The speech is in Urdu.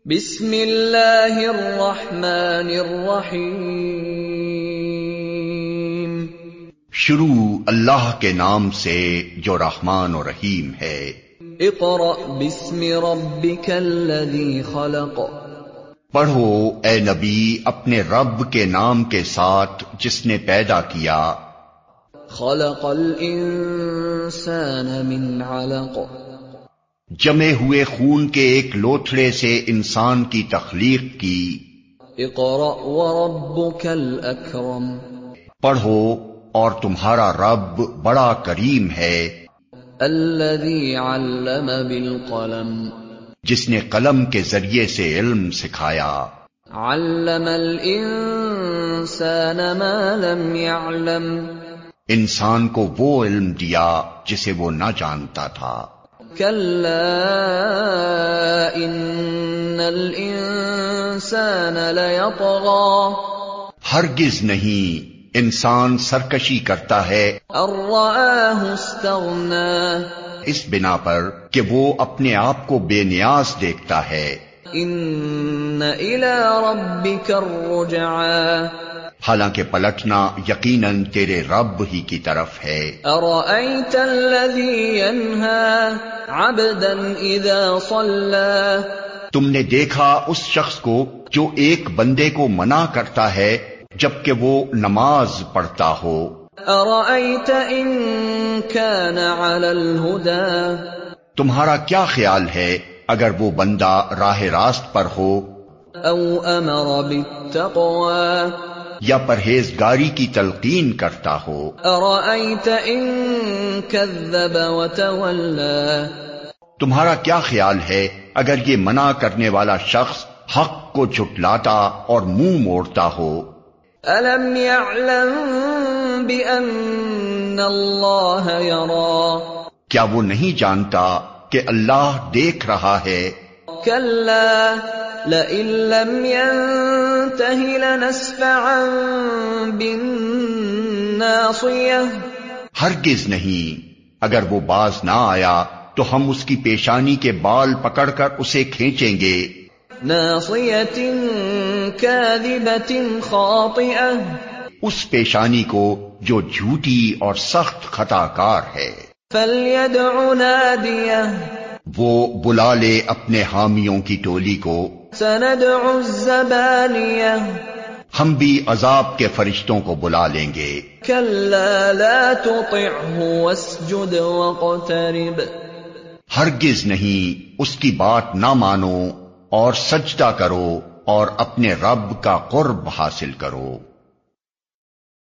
بسم اللہ الرحمن الرحیم۔ شروع اللہ کے نام سے جو رحمان و رحیم ہے۔ اقرأ بسم ربک الذی خلق۔ پڑھو اے نبی اپنے رب کے نام کے ساتھ جس نے پیدا کیا۔ خلق الانسان من علق۔ جمے ہوئے خون کے ایک لوتھڑے سے انسان کی تخلیق کی۔ اقرأ وربک الاکرم۔ پڑھو اور تمہارا رب بڑا کریم ہے۔ الذی علم بالقلم۔ جس نے قلم کے ذریعے سے علم سکھایا۔ علم الانسان ما لم يعلم۔ انسان کو وہ علم دیا جسے وہ نہ جانتا تھا۔ کلا ان الانسان لیطغی۔ ہرگز نہیں، انسان سرکشی کرتا ہے ان رآہ استغنی۔ اس بنا پر کہ وہ اپنے آپ کو بے نیاز دیکھتا ہے۔ ان الی ربک الرجعی۔ حالانکہ پلٹنا یقیناً تیرے رب ہی کی طرف ہے۔ ارأیت الذی ینہی عبدا اذا صلی۔ تم نے دیکھا اس شخص کو جو ایک بندے کو منع کرتا ہے جبکہ وہ نماز پڑھتا ہو۔ ارأیت ان کان علی الہدی۔ تمہارا کیا خیال ہے اگر وہ بندہ راہ راست پر ہو او امر بالتقوی۔ یا پرہیزگاری کی تلقین کرتا ہو۔ ارأیت ان کذب وتولی۔ تمہارا کیا خیال ہے اگر یہ منع کرنے والا شخص حق کو جھٹلاتا اور منہ موڑتا ہو۔ الم یعلم بان اللہ یری۔ کیا وہ نہیں جانتا کہ اللہ دیکھ رہا ہے۔ کلا لئن لم ینتہ لنسفعا بالناصیہ۔ ہرگز نہیں، اگر وہ باز نہ آیا تو ہم اس کی پیشانی کے بال پکڑ کر اسے کھینچیں گے۔ ناصیۃ کاذبۃ خاطئہ۔ اس پیشانی کو جو جھوٹی اور سخت خطا کار ہے۔ فلیدع نادیہ۔ وہ بلا لے اپنے حامیوں کی ٹولی کو۔ سندع الزبانیہ۔ ہم بھی عذاب کے فرشتوں کو بلا لیں گے۔ کلا لا تطعہ واسجد واقترب۔ ہرگز نہیں، اس کی بات نہ مانو اور سجدہ کرو اور اپنے رب کا قرب حاصل کرو۔